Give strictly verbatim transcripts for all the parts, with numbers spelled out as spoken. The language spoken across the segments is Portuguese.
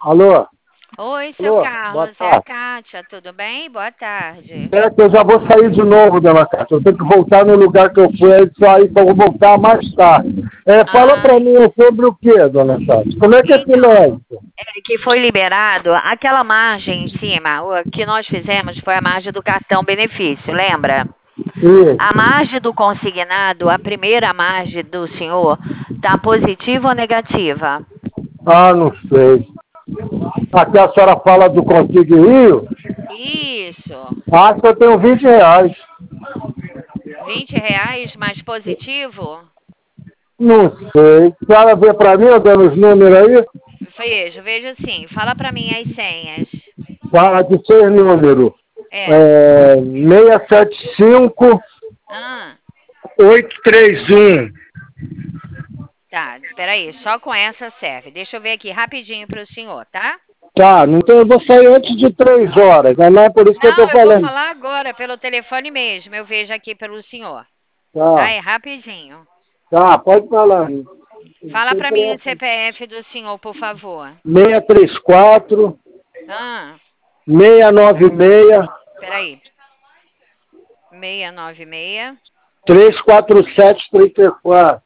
Alô? Oi, seu Alô? Boa Carlos, é a tarde. Kátia, tudo bem? Boa tarde. É que eu já vou sair de novo, dona Cátia. Eu tenho que voltar no lugar que eu fui, aí só aí que eu vou voltar mais tarde. É, fala pra Ai, mim sobre o que, dona Cátia? Como é que é esse então, lance? é que foi liberado aquela margem em cima, o que nós fizemos foi a margem do cartão benefício, lembra? A Isso. margem do consignado, a primeira margem do senhor, tá positiva ou negativa? Ah, não sei. Aqui a senhora fala do Consigo Rio? Isso. Acho que eu tenho vinte reais. Vinte reais mais positivo? Não sei. A senhora vê pra mim, eu dando os números aí? Veja, veja assim, fala pra mim as senhas. Fala de seis números. É. É, seis sete cinco, Ah. oito três um. Tá, espera aí, só com essa serve. Deixa eu ver aqui rapidinho para o senhor, tá? Tá, então eu vou sair antes de três horas, né? Não é por isso que eu tô Não, eu vou falando. falar agora pelo telefone mesmo. Eu vejo aqui pelo senhor. Tá, Tá, é rapidinho. tá, pode falar. Fala para mim o C P F do senhor, por favor. seis três quatro, Ah, seis nove seis, espera aí. seis nove seis, três quatro sete três quatro.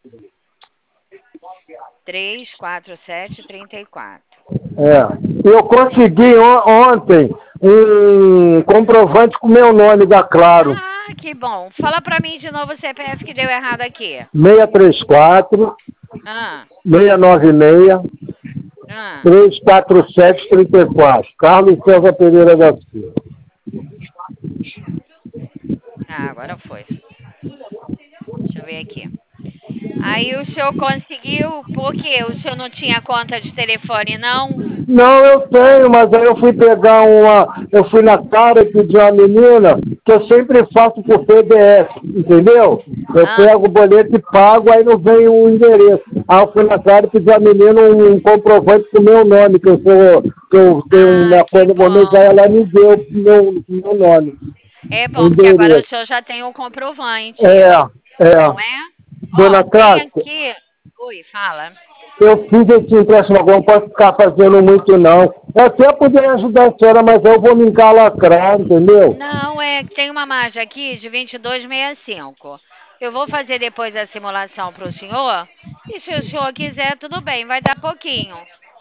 três quatro sete, três quatro. É. Eu consegui on- ontem um comprovante com meu nome da Claro. Ah, que bom. Fala para mim de novo o C P F que deu errado aqui. seis três quatro, Ah, seis nove seis, ah. três quatro sete três quatro. Carlos César Pereira da Silva. Ah, agora foi. Deixa eu ver aqui. Aí o senhor conseguiu, por quê? O senhor não tinha conta de telefone, não? Não, eu tenho, mas aí eu fui pegar uma. Eu fui na cara e pedi uma menina, que eu sempre faço por P D F, entendeu? Eu Ah, pego o boleto e pago, aí não vem o endereço. Aí eu fui na cara e pedi a menina um, um comprovante com o meu nome, que eu sou, que eu tenho ah, uma que coisa no momento, aí bom. ela me deu o meu, meu nome, É o bom, porque agora o endereço. senhor já tem o comprovante, É, é. não é? Ó, Dona tem Cássia, aqui. Oi, fala. eu fiz esse empréstimo agora, não posso ficar fazendo muito não. Eu até poderia ajudar a senhora, mas eu vou me encalacrar, entendeu? Não, é que tem uma margem aqui de vinte e dois vírgula sessenta e cinco. Eu vou fazer depois a simulação para o senhor. E se o senhor quiser, tudo bem, vai dar pouquinho.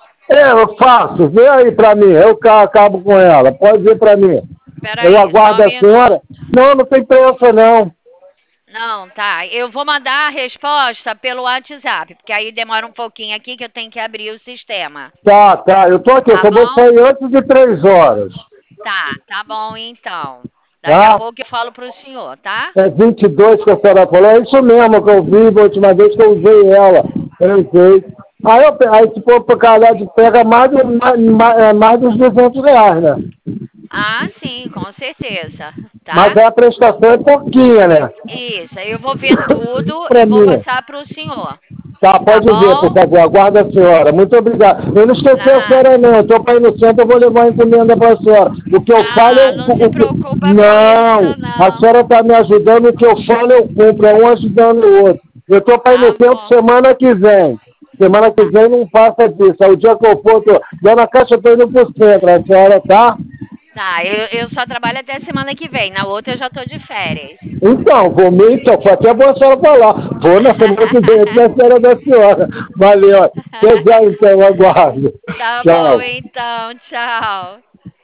É, eu faço, vê aí pra mim, eu ca- acabo com ela, pode ver pra mim. Espera Eu aí, só um aguardo a senhora. minuto. Não, não tem pressa não. Não, tá. Eu vou mandar a resposta pelo WhatsApp, porque aí demora um pouquinho aqui que eu tenho que abrir o sistema. Tá, tá, eu tô aqui, eu Tá só vou bom? sair antes de três horas, Tá, tá bom então. Daqui a tá? pouco eu falo pro senhor, tá? É vinte e dois que a senhora falou, é isso mesmo que eu vi da última vez que eu usei ela, eu usei. Aí, eu, pe- aí se for pra calhar de pega mais, de- mais, mais, é, mais dos duzentos reais, né? Ah, sim, com certeza, Mas tá? aí a prestação é pouquinha, né? Isso, aí eu vou ver tudo e Pra vou mim. passar pro senhor. Tá, Tá pode ver, por bom? favor. Aguarda a senhora. Muito obrigado. Eu não esqueci a Ah, senhora, não. Eu tô para ir no centro, eu vou levar a encomenda para a senhora. O que eu falo, eu... ah, não se o que- preocupa com Não, isso, a não. senhora está me ajudando, o que eu falo, eu cumpro. É um ajudando o outro. Eu tô para ir no Tá centro bom. semana que vem. Semana que Tá, vem não faça disso. É o dia que eu for, eu tô... Dona Caixa, eu tô indo pro centro. A senhora tá? tá, eu, eu só trabalho até semana que vem. Na outra eu já tô de férias. Então, vou me, então, foi até bom a senhora falar. Vou na semana que vem, na senhora da senhora. Valeu. Até já, então, aguardo. Tá bom, Tchau. então. Tchau.